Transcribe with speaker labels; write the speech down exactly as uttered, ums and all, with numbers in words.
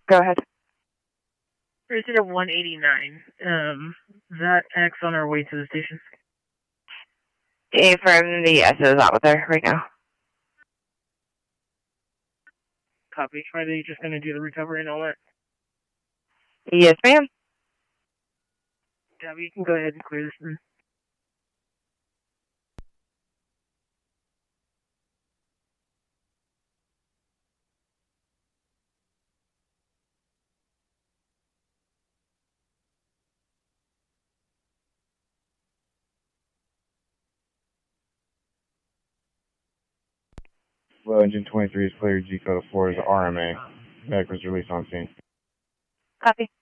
Speaker 1: Go ahead.
Speaker 2: Precinct of one eighty-nine. Um, that X on our way to the station.
Speaker 1: Affirm the yes is out with her right now.
Speaker 2: Copy. Are they just going to do the recovery and all that?
Speaker 1: Yes, ma'am.
Speaker 2: Gabby, you can go ahead and clear this room.
Speaker 3: Well, engine twenty-three is clear. G code four is R M A. Medic was released on scene.
Speaker 1: Copy.